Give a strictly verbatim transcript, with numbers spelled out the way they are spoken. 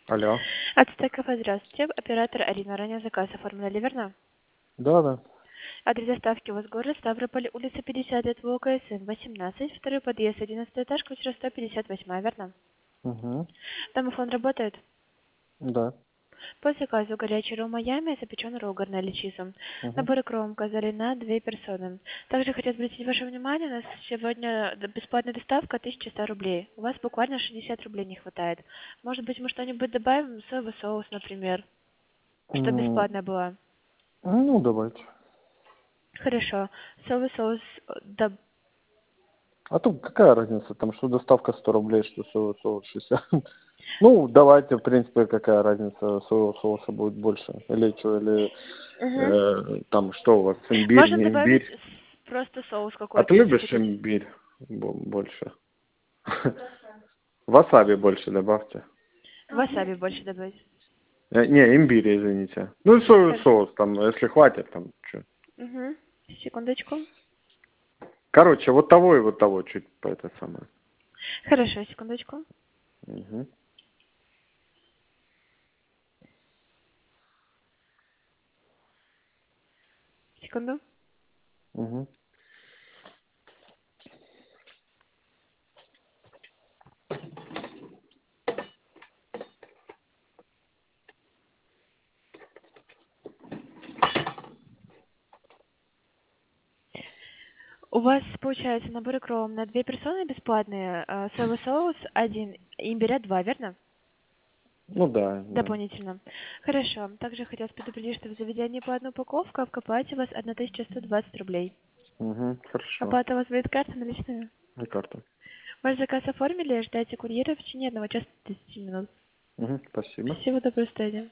Алло. Ацтек кафе, здравствуйте. Оператор Арина. Ранее заказ оформляли, верно? Да, да. Адрес доставки у вас город Ставрополь, улица пятьдесят лет, ВКСМ восемнадцать, второй подъезд, одиннадцатый этаж, квартира сто пятьдесят восемь, верно? Угу. Домофон работает? Да. По заказу горячий ром Майами, запеченный рогар на личизу. Угу. Набор икру указали на две персоны. Также хотел обратить ваше внимание, у нас сегодня д- бесплатная доставка тысяча сто рублей. У вас буквально шестьдесят рублей не хватает. Может быть, мы что-нибудь добавим? Соевый соус, например, что М, бесплатно было. Ну, давайте. Хорошо. Соевый соус э, доб- А тут какая разница, там, что доставка сто рублей, что соевый соус шестьдесят. Ну, давайте, в принципе, какая разница, соевого соуса будет больше. Или что, или Мгм. э, там, что у вас, имбирь, Можно не добавить имбирь. с- просто соус А какой-то, ты если любишь хотите. имбирь бо- больше? Васаби больше добавьте. Васаби больше добавить. Э, Не, имбирь, извините. Ну, соевый Хор- соус, там, если хватит, там, что. Мгм. Секундочку. Короче, вот того и вот того чуть по это самое. Хорошо, секундочку. Угу. Секунду. Угу. У вас получается набор икром на две персоны бесплатные, э, соевый соус один, имбиря два, верно? Ну да, да. Дополнительно. Хорошо. Также хотелось предупредить, что в заведении по одной упаковке, а в оплате у вас тысяча сто двадцать рублей. Угу. Хорошо. Оплата у вас будет карта наличная? И карта. Ваш заказ оформили, ждайте курьера в течение одного часа тридцати минут. Угу. Спасибо. Всего доброго, до свидания.